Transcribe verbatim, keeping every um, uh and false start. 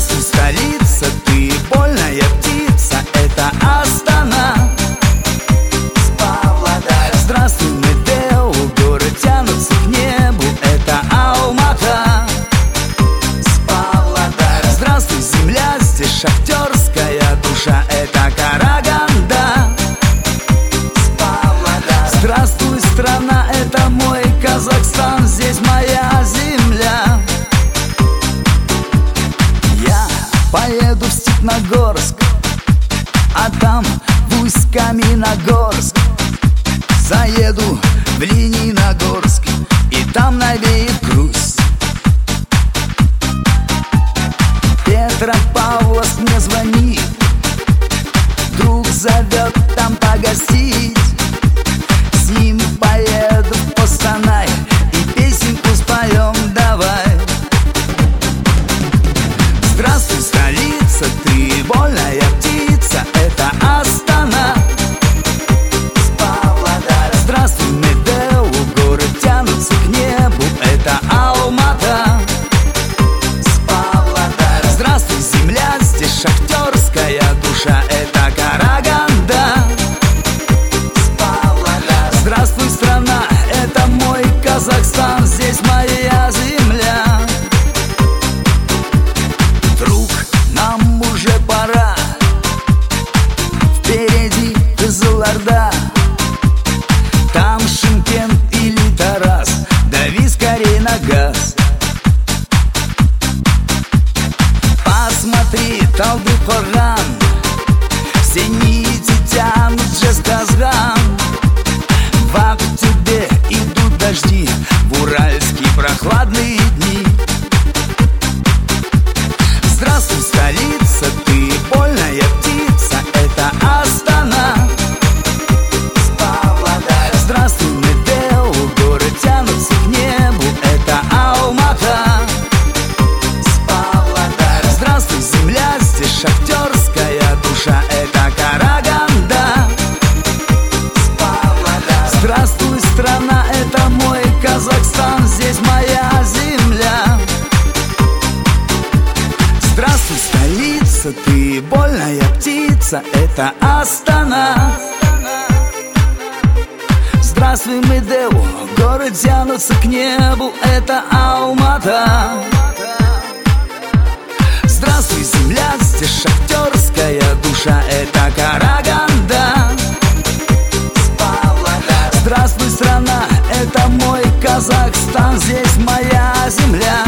Здравствуй, столица, ты больная птица, это Астана. Здравствуй, Медео, город тянутся к небу, это Алмата. Здравствуй, земля, здесь шахтерская душа, это Караганда. Здравствуй, страна, это мой Казахстан, здесь моя земля. Я поеду в Степногорск, а там в Усть-Каменогорск. Заеду в Лениногорск, и там навеет грусть. Петропавловск мне звонит, друг зовет там погостить. С ним поеду в Костанай и песенку споем давай. Здравствуй, столица, ты вольная птица, это Астана. Здравствуй, Медео, город тянутся к небу, это Алмата. Здравствуй, земля, здесь шахтерская душа, это Караганда. Здравствуй, страна, это мой Казахстан, здесь моя земля. Друг, нам уже пора, впереди Кызылорда. Там Шымкент или Тарас, дави скорей на газ. Посмотри, Талдыкорган, все нити тянут Жезказган. В октябре идут дожди, в уральские прохладные дни. Здравствуй, столица, ты вольная птица, это Астана. Здравствуй, Медео, город тянутся к небу, это Алмата. Здравствуй, земля, здесь шахтерская душа, это Караганда. Здравствуй, страна, это мой Казахстан, здесь моя земля. Здравствуй, столица, ты вольная птица, это Астана. Здравствуй, Медео, город тянутся к небу, это Алмата. Здравствуй, земля, здесь шахтерская душа, это Караганда. Здравствуй, страна, это мой Казахстан, здесь моя земля.